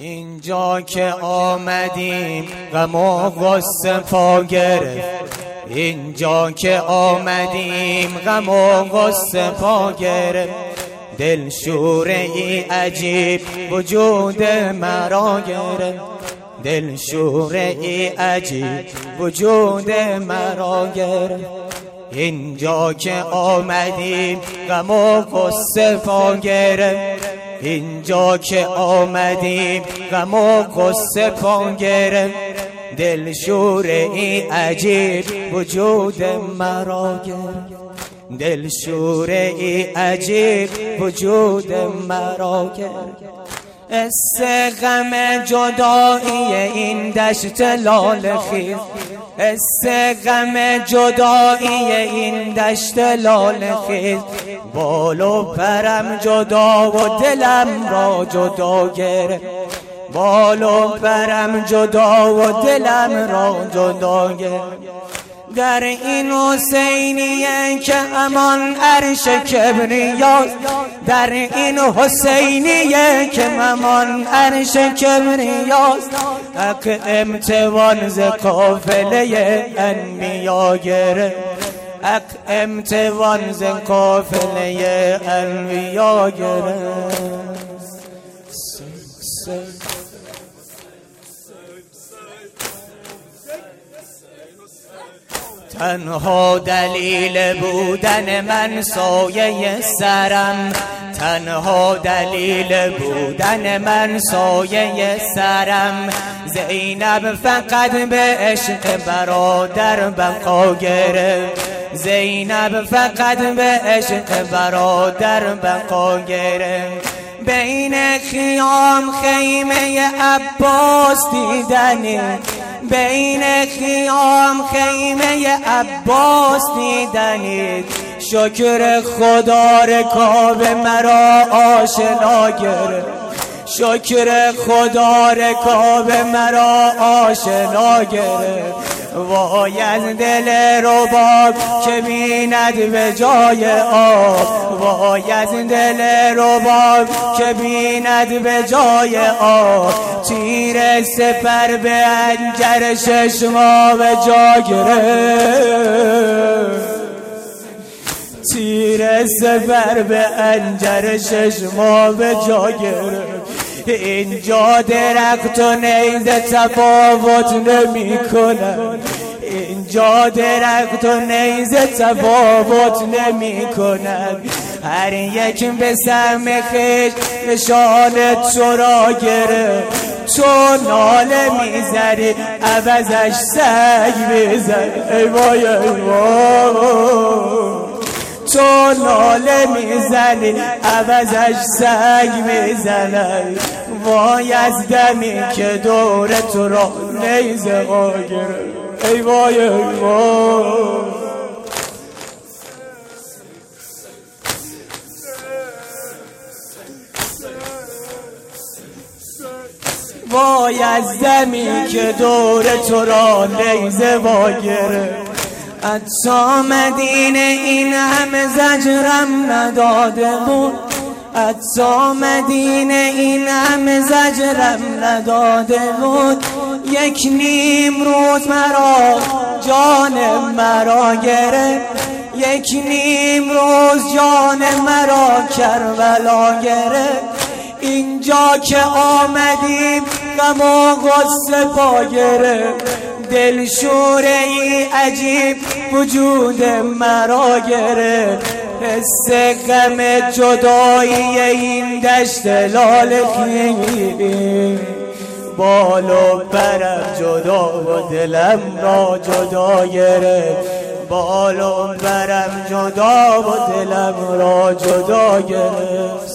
اینجا که آمدیم غم و غصه پا گرفت، اینجا که آمدیم غم و غصه پا گرفت. دل شوره ای عجیب وجود مرا گرفت، دل شوره ای عجیب وجود مرا گرفت. اینجا که آمدیم غم و غصه پا گرفت، اینجا که آمدیم غم و غصه پا گرفت. دل شوره ای عجیب وجود مرا گرفت، دل شوره ای عجیب وجود مرا گرفت. قصه غم جدایی این دشت لاله خیز، قصه غم جدایی این دشت لاله خیز. بال و پرم جدا و دلم را جدا گرفت، بال و پرم جدا و دلم را جدا گرفت. در این حسینیه که امان عرش کبریاست، در این حسینیه که امان عرش کبریاست. حق امتوان ز قافله انبیا گرفت، حق امتوان ز قافله انبیا گرفت. تنها دلیل بودن من سایه سرم، تنها دلیل بودن من سایه سرم. زینب فقط به عشق برادر بقا گرفت، زینب فقط به عشق برادر بقا گرفت. بین خیام خیمه عباس دیدنی، بین خیام خیمه عباس دیدنید. شکر خدا رکاب مرا آشنا گرفت، شکر خدا رکاب مرا آشنا گرفت. وای از دل رباب که بیند به جای آب، وای از دل رباب که بیند به جای آب. تیر سپر به انجر ششما به جا گرفت، تیر سپر به انجر ششما به جا گرفت. اینجا درخت و نیزه تفاوت نمی کنن، اینجا درخت و نیزه تفاوت نمی کنن. هر یک به سهم خویش نشان تو را گرفت. تو ناله میزنی عوضش سگ میزنی، ای وای ای وای. تو ناله میزنی عوضش سگ میزنی. وای از دمی که دور تو را نیزه ها گرفت، ای وای ای وای. وای از دمی که دور تو را نیزه ها گرفت. حتی مدینه این همه زجرم نداده بود، حتی مدینه این همه زجرم نداده بود. یک نیم روز مرا جان مرا گرفت، یک نیم روز جان مرا کربلا گرفت. اینجا که آمدیم غم و غصه پا گرفت، دل شوره ای عجیب وجود مرا گرفت. حس غم جدایی این دشت لاله خیز. بال و پرم جدا و دلم را جدا گرفت، بال و پرم جدا و دلم را جدا گرفت.